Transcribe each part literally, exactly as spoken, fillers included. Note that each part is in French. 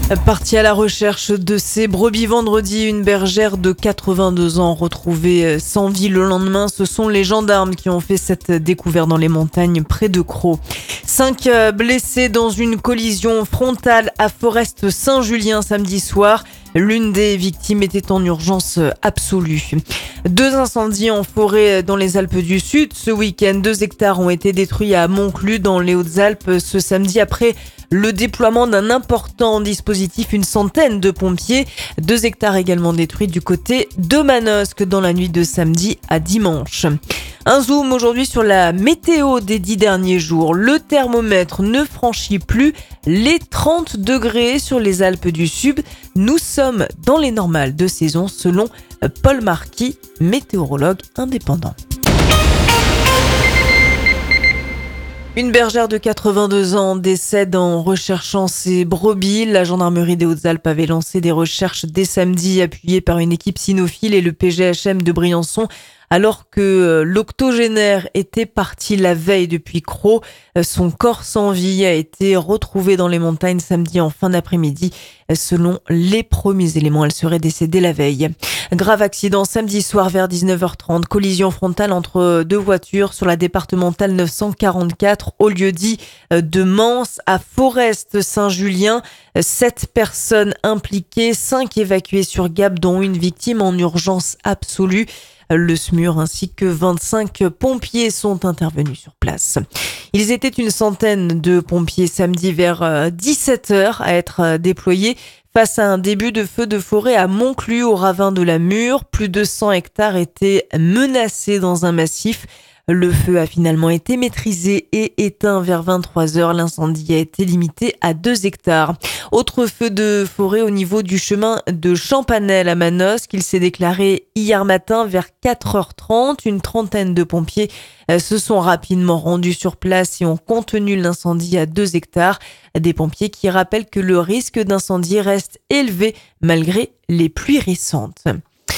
Partie à la recherche de ces brebis vendredi, une bergère de quatre-vingt-deux ans retrouvée sans vie le lendemain. Ce sont les gendarmes qui ont fait cette découverte dans les montagnes près de Crau. Cinq blessés dans une collision frontale à Forest-Saint-Julien samedi soir. L'une des victimes était en urgence absolue. Deux incendies en forêt dans les Alpes du Sud. Ce week-end, deux hectares ont été détruits à Monclus dans les Hautes-Alpes ce samedi après le déploiement d'un important dispositif, une centaine de pompiers. Deux hectares également détruits du côté de Manosque dans la nuit de samedi à dimanche. Un zoom aujourd'hui sur la météo des dix derniers jours. Le thermomètre ne franchit plus les trente degrés sur les Alpes du Sud. Nous sommes dans les normales de saison selon Paul Marquis, météorologue indépendant. Une bergère de quatre-vingt-deux ans décède en recherchant ses brebis. La gendarmerie des Hautes-Alpes avait lancé des recherches dès samedi, appuyée par une équipe cynophile et le P G H M de Briançon, alors que l'octogénaire était parti la veille depuis Crau. Son corps sans vie a été retrouvé dans les montagnes samedi en fin d'après-midi. Selon les premiers éléments, elle serait décédée la veille. Grave accident samedi soir vers dix-neuf heures trente. Collision frontale entre deux voitures sur la départementale neuf cent quarante-quatre au lieu-dit de Mans à Forest-Saint-Julien. Sept personnes impliquées, cinq évacuées sur Gap, dont une victime en urgence absolue. Le S M U R ainsi que vingt-cinq pompiers sont intervenus sur place. Ils étaient une centaine de pompiers samedi vers dix-sept heures à être déployés face à un début de feu de forêt à Monclus au ravin de la Mure. Plus de cent hectares étaient menacés dans un massif. Le feu a finalement été maîtrisé et éteint vers vingt-trois heures. L'incendie a été limité à deux hectares. Autre feu de forêt au niveau du chemin de Champanel à Manosque. Il s'est déclaré hier matin vers quatre heures trente. Une trentaine de pompiers se sont rapidement rendus sur place et ont contenu l'incendie à deux hectares. Des pompiers qui rappellent que le risque d'incendie reste élevé malgré les pluies récentes.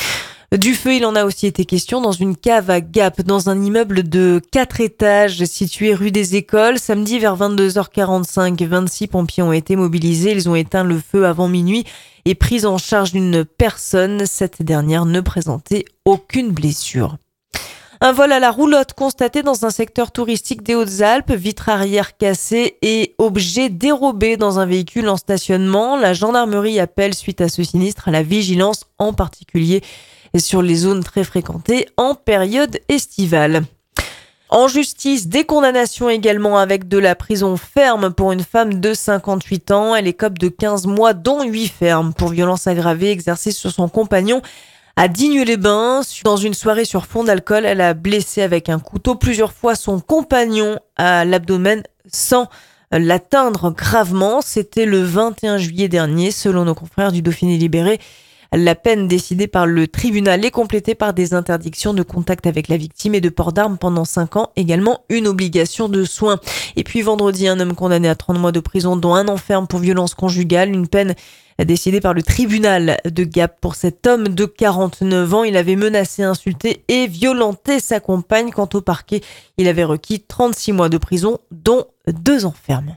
Du feu, il en a aussi été question dans une cave à Gap, dans un immeuble de quatre étages situé rue des Écoles. Samedi vers vingt-deux heures quarante-cinq, vingt-six pompiers ont été mobilisés. Ils ont éteint le feu avant minuit et pris en charge une personne. Cette dernière ne présentait aucune blessure. Un vol à la roulotte constaté dans un secteur touristique des Hautes-Alpes, vitre arrière cassée et objet dérobé dans un véhicule en stationnement. La gendarmerie appelle suite à ce sinistre à la vigilance, en particulier sur les zones très fréquentées en période estivale. En justice, des condamnations également avec de la prison ferme pour une femme de cinquante-huit ans. Elle écope de quinze mois, dont huit fermes, pour violence aggravée exercée sur son compagnon à Digne-les-Bains. Dans une soirée sur fond d'alcool, elle a blessé avec un couteau plusieurs fois son compagnon à l'abdomen sans l'atteindre gravement. C'était le vingt et un juillet dernier, selon nos confrères du Dauphiné Libéré. La peine décidée par le tribunal est complétée par des interdictions de contact avec la victime et de port d'armes pendant cinq ans, également une obligation de soins. Et puis vendredi, un homme condamné à trente mois de prison, dont un an ferme pour violence conjugale, une peine décidée par le tribunal de Gap pour cet homme de quarante-neuf ans. Il avait menacé, insulté et violenté sa compagne. Quant au parquet, il avait requis trente-six mois de prison, dont deux ans ferme.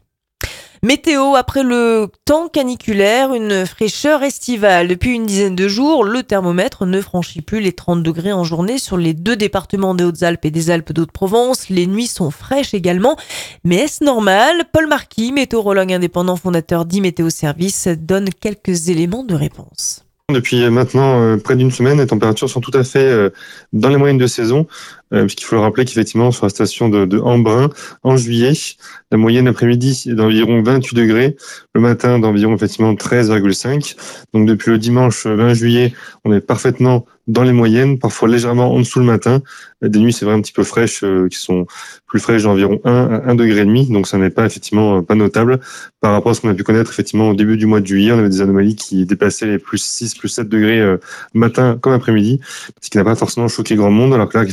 Météo, après le temps caniculaire, une fraîcheur estivale. Depuis une dizaine de jours, le thermomètre ne franchit plus les trente degrés en journée sur les deux départements des Hautes-Alpes et des Alpes d'Haute-Provence. Les nuits sont fraîches également. Mais est-ce normal ? Paul Marquis, météorologue indépendant, fondateur d'I-Météo Service, donne quelques éléments de réponse. Depuis maintenant euh, près d'une semaine, les températures sont tout à fait euh, dans les moyennes de saison, euh, puisqu'il faut le rappeler qu'effectivement sur la station de, de Embrun, en juillet, la moyenne après-midi est d'environ vingt-huit degrés, le matin d'environ effectivement treize virgule cinq. Donc depuis le dimanche vingt juillet, on est parfaitement dans les moyennes, parfois légèrement en dessous le matin. Des nuits, c'est vrai, un petit peu fraîches, euh, qui sont plus fraîches d'environ un à un degré et demi, donc ça n'est pas effectivement pas notable par rapport à ce qu'on a pu connaître effectivement au début du mois de juillet. On avait des anomalies qui dépassaient les plus six, plus sept degrés euh, matin comme après-midi, ce qui n'a pas forcément choqué grand monde, alors que là, effectivement, on est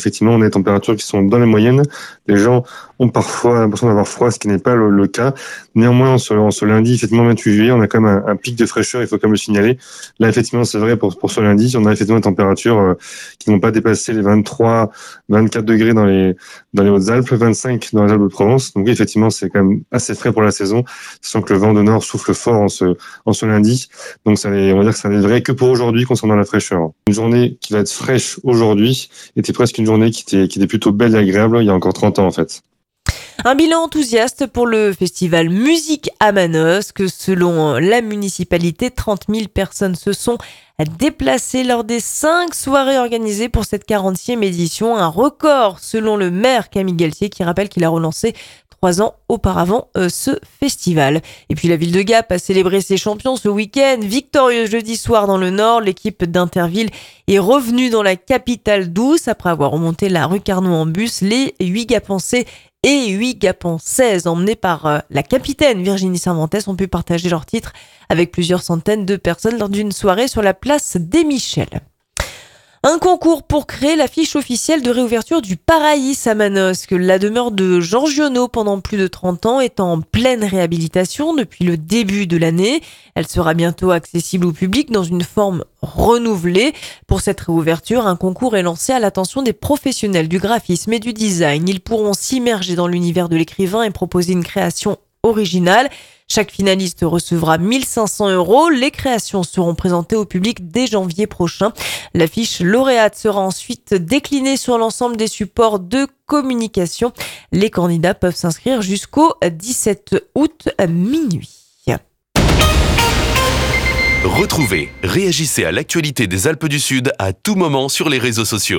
des températures qui sont dans les moyennes. Les gens ont parfois l'impression d'avoir froid, ce qui n'est pas le, le cas. Néanmoins, en ce, en ce lundi, effectivement, vingt-huit juillet, on a quand même un, un pic de fraîcheur, il faut quand même le signaler. Là, effectivement, c'est vrai, pour, pour ce lundi, on a effectivement des températures euh, qui n'ont pas dépassé les vingt-trois, vingt-quatre degrés dans les, dans les Hautes-Alpes, vingt-cinq dans les Alpes-de-Provence. Donc, effectivement, c'est quand même assez frais pour la saison, sachant que le vent de nord souffle fort en ce, en ce lundi. Donc, ça n'est, on va dire que ça n'est vrai que pour aujourd'hui concernant la fraîcheur. Une journée qui va être fraîche aujourd'hui était presque une journée qui était, qui était plutôt belle et agréable il y a encore trente ans, en fait. Un bilan enthousiaste pour le festival Musique à Manosque. Selon la municipalité, trente mille personnes se sont déplacées lors des cinq soirées organisées pour cette quarantième édition. Un record selon le maire Camille Galtier qui rappelle qu'il a relancé trois ans auparavant euh, ce festival. Et puis la ville de Gap a célébré ses champions ce week-end. Victorieuse jeudi soir dans le Nord, l'équipe d'Interville est revenue dans la capitale douce après avoir remonté la rue Carnot en bus. Les huit Gapençais et huit Gapençaises emmenés par euh, la capitaine Virginie Cervantes ont pu partager leur titre avec plusieurs centaines de personnes lors d'une soirée sur la place des Michels. Un concours pour créer l'affiche officielle de réouverture du Paraïs à Manosque. La demeure de Jean Giono pendant plus de trente ans est en pleine réhabilitation depuis le début de l'année. Elle sera bientôt accessible au public dans une forme renouvelée. Pour cette réouverture, un concours est lancé à l'attention des professionnels du graphisme et du design. Ils pourront s'immerger dans l'univers de l'écrivain et proposer une création originale. Chaque finaliste recevra mille cinq cents euros. Les créations seront présentées au public dès janvier prochain. L'affiche lauréate sera ensuite déclinée sur l'ensemble des supports de communication. Les candidats peuvent s'inscrire jusqu'au dix-sept août à minuit. Retrouvez, réagissez à l'actualité des Alpes du Sud à tout moment sur les réseaux sociaux.